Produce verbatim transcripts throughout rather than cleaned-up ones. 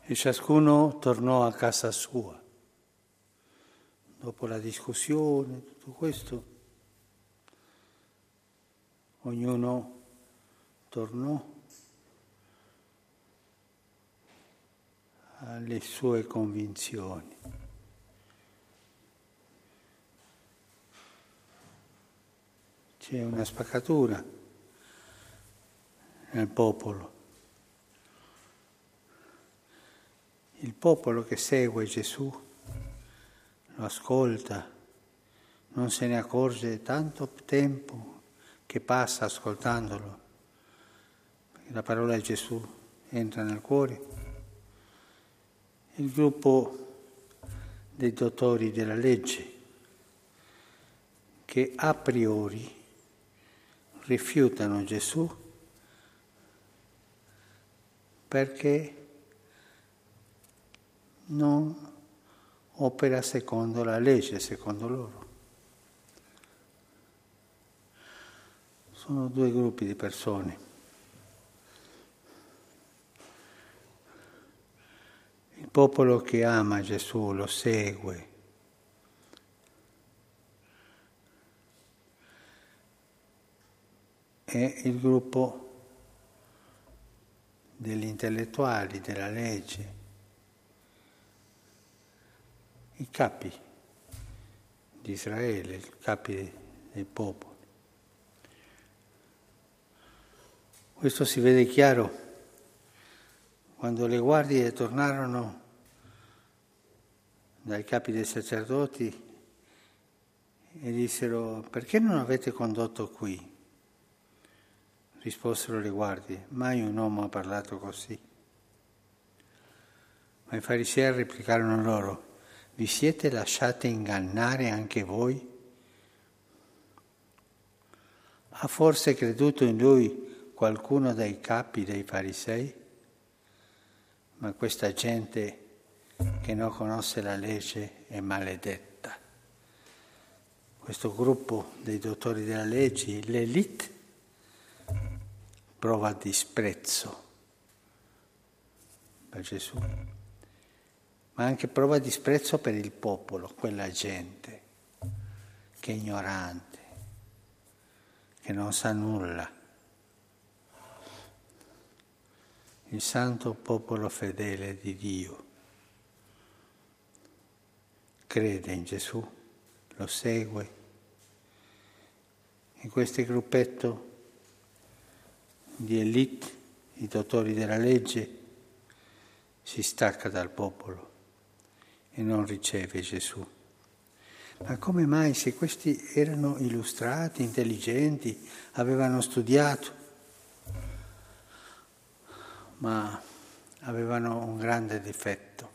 E ciascuno tornò a casa sua. Dopo la discussione, tutto questo, ognuno tornò alle sue convinzioni. C'è una spaccatura nel popolo. Il popolo che segue Gesù, lo ascolta, non se ne accorge tanto tempo che passa ascoltandolo, perché la parola di Gesù entra nel cuore. Il gruppo dei dottori della legge, che a priori rifiutano Gesù perché non opera secondo la legge, secondo loro. Sono due gruppi di persone. Il popolo che ama Gesù, lo segue, è il gruppo degli intellettuali, della legge, i capi di Israele, i capi dei popoli. Questo si vede chiaro quando le guardie tornarono dai capi dei sacerdoti e dissero: perché non avete condotto qui? Risposero le guardie: mai un uomo ha parlato così. Ma i farisei replicarono loro: vi siete lasciati ingannare anche voi? Ha forse creduto in lui qualcuno dei capi dei farisei? Ma questa gente che non conosce la legge è maledetta. Questo gruppo dei dottori della legge, l'élite, prova disprezzo per Gesù, ma anche prova disprezzo per il popolo, quella gente che è ignorante, che non sa nulla. Il santo popolo fedele di Dio crede in Gesù, lo segue. E questo gruppetto di élite, i dottori della legge, si stacca dal popolo e non riceve Gesù. Ma come mai, se questi erano illustrati, intelligenti, avevano studiato, ma avevano un grande difetto?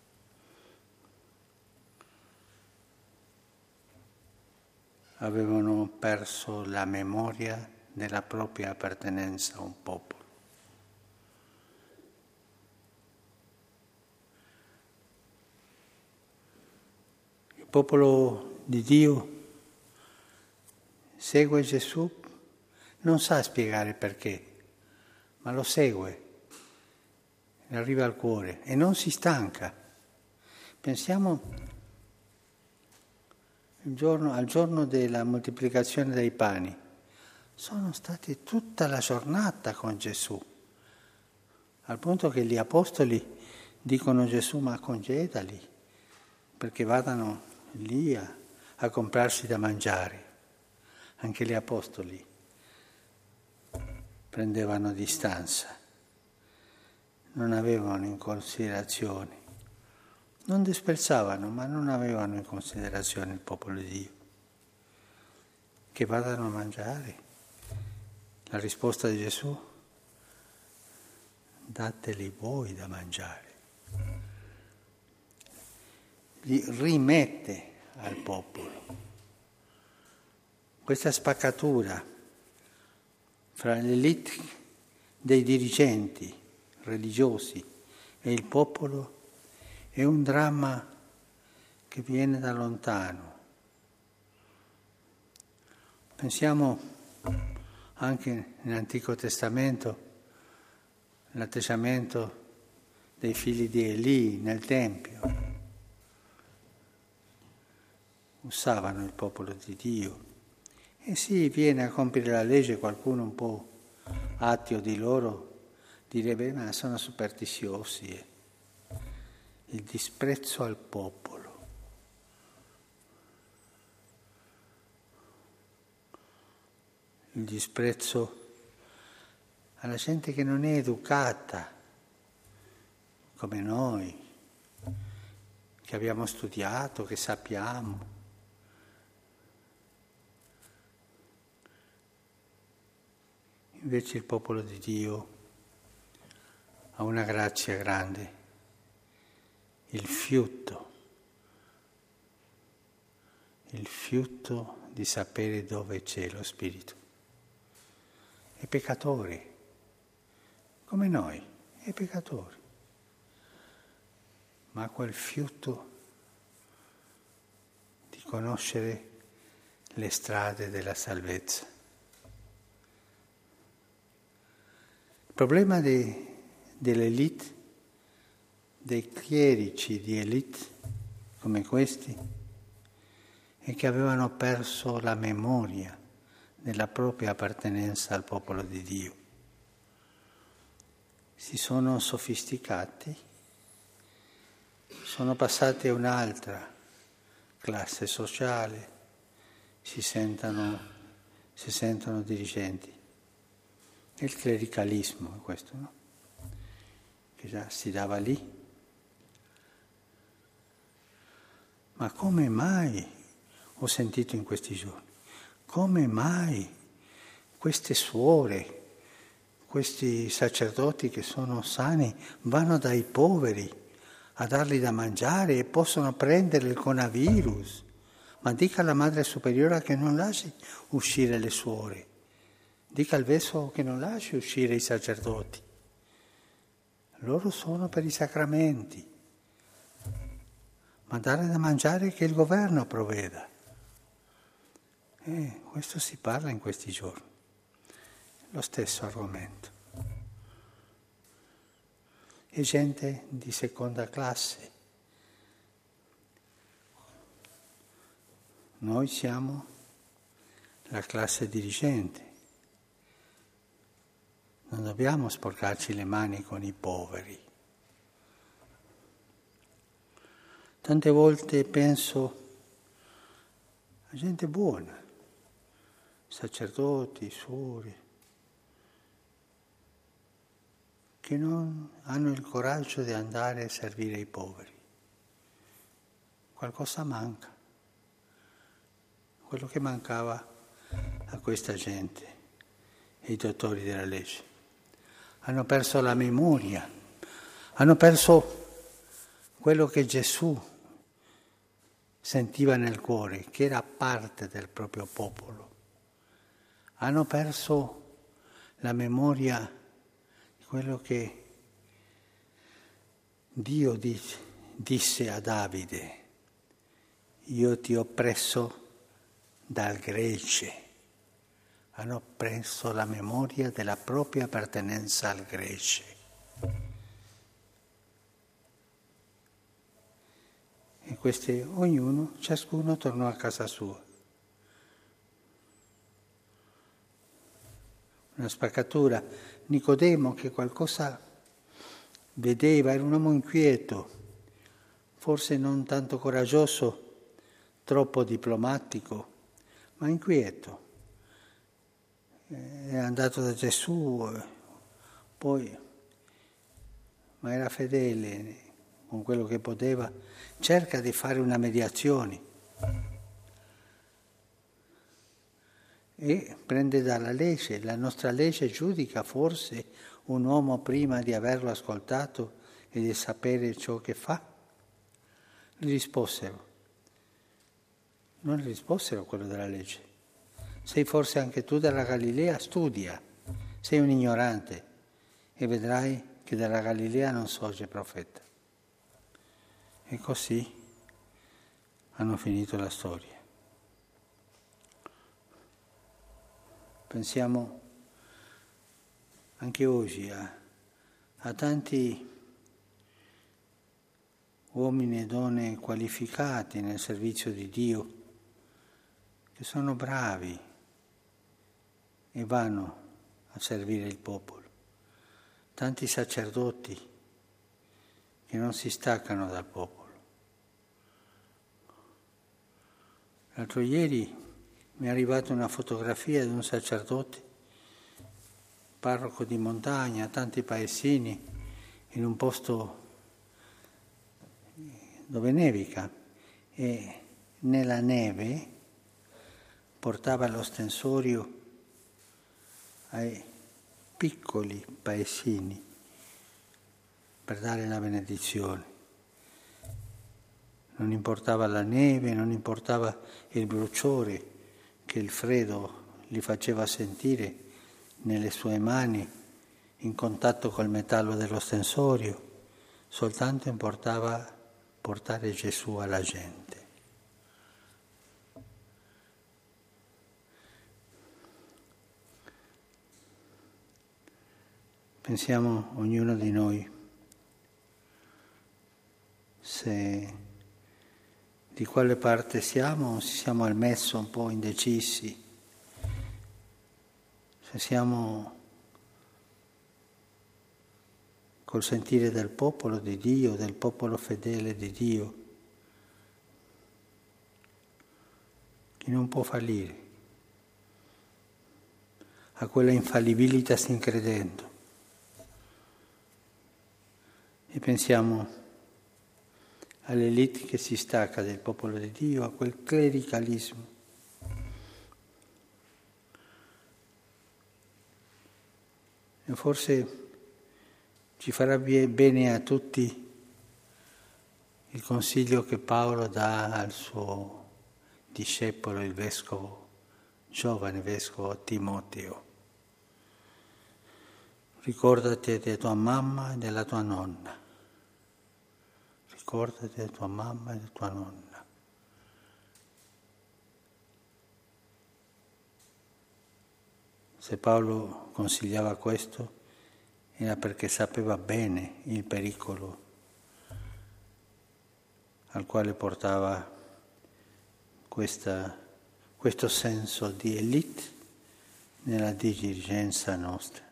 Avevano perso la memoria della propria appartenenza a un popolo. Il popolo di Dio segue Gesù, non sa spiegare perché, ma lo segue, arriva al cuore e non si stanca. Pensiamo il giorno, al giorno della moltiplicazione dei pani. Sono stati tutta la giornata con Gesù, al punto che gli apostoli dicono a Gesù: ma congedali, perché vadano lì a, a comprarsi da mangiare. Anche gli apostoli prendevano distanza, non avevano in considerazione, non disprezzavano, ma non avevano in considerazione il popolo di Dio. Che vadano a mangiare. La risposta di Gesù: dateli voi da mangiare. Li rimette al popolo. Questa spaccatura fra l'élite dei dirigenti religiosi e il popolo è un dramma che viene da lontano. Pensiamo anche nell'Antico Testamento l'atteggiamento dei figli di Eli nel Tempio. Usavano il popolo di Dio. E sì, viene a compiere la legge qualcuno un po' attio di loro, direbbe, ma sono superstiziosi. Eh. Il disprezzo al popolo. Il disprezzo alla gente che non è educata, come noi, che abbiamo studiato, che sappiamo. Invece il popolo di Dio ha una grazia grande, il fiuto, il fiuto di sapere dove c'è lo Spirito. È peccatore, come noi, è peccatore, ma ha quel fiuto di conoscere le strade della salvezza. Il problema de, dell'elite, dei chierici di elite come questi, è che avevano perso la memoria della propria appartenenza al popolo di Dio. Si sono sofisticati, sono passati a un'altra classe sociale, si sentono, si sentono dirigenti. È il clericalismo questo, no? Che già si dava lì. Ma come mai, ho sentito in questi giorni, come mai queste suore, questi sacerdoti che sono sani, vanno dai poveri a dargli da mangiare e possono prendere il coronavirus? Ma dica alla Madre Superiore che non lasci uscire le suore. Dica al Vescovo che non lasci uscire i sacerdoti. Loro sono per i sacramenti. Ma dare da mangiare che il governo provveda. E questo si parla in questi giorni. Lo stesso argomento. E gente di seconda classe. Noi siamo la classe dirigente. Non dobbiamo sporcarci le mani con i poveri. Tante volte penso a gente buona, sacerdoti, suore, che non hanno il coraggio di andare a servire i poveri. Qualcosa manca. Quello che mancava a questa gente, i dottori della legge. Hanno perso la memoria, hanno perso quello che Gesù sentiva nel cuore, che era parte del proprio popolo. Hanno perso la memoria di quello che Dio disse a Davide: io ti ho preso dal gregge. Hanno preso la memoria della propria appartenenza al gregge. E questi, ognuno, ciascuno tornò a casa sua. Una spaccatura. Nicodemo, che qualcosa vedeva, era un uomo inquieto, forse non tanto coraggioso, troppo diplomatico, ma inquieto. È andato da Gesù, poi, ma era fedele con quello che poteva, cerca di fare una mediazione e prende dalla legge. La nostra legge giudica forse un uomo prima di averlo ascoltato e di sapere ciò che fa? Gli risposero, non gli risposero quello della legge. Sei forse anche tu dalla Galilea? Studia, sei un ignorante e vedrai che dalla Galilea non sorge profeta. E così hanno finito la storia. Pensiamo anche oggi a, a tanti uomini e donne qualificati nel servizio di Dio, che sono bravi e vanno a servire il popolo. Tanti sacerdoti che non si staccano dal popolo. L'altro ieri mi è arrivata una fotografia di un sacerdote, parroco di montagna, tanti paesini, in un posto dove nevica, e nella neve portava lo stensorio ai piccoli paesini per dare la benedizione. Non importava la neve, non importava il bruciore che il freddo gli faceva sentire nelle sue mani in contatto col metallo dello stensorio, soltanto importava portare Gesù alla gente. Pensiamo ognuno di noi se di quale parte siamo, se siamo al mezzo un po' indecisi, se siamo col sentire del popolo di Dio, del popolo fedele di Dio, che non può fallire, a quella infallibilitas in credendo. E pensiamo all'elite che si stacca del popolo di Dio, a quel clericalismo. E forse ci farà bene a tutti il consiglio che Paolo dà al suo discepolo, il vescovo, giovane vescovo Timoteo. Ricordati di tua mamma e della tua nonna. Ricordati di tua mamma e di tua nonna. Se Paolo consigliava questo era perché sapeva bene il pericolo al quale portava questa, questo senso di élite nella dirigenza nostra.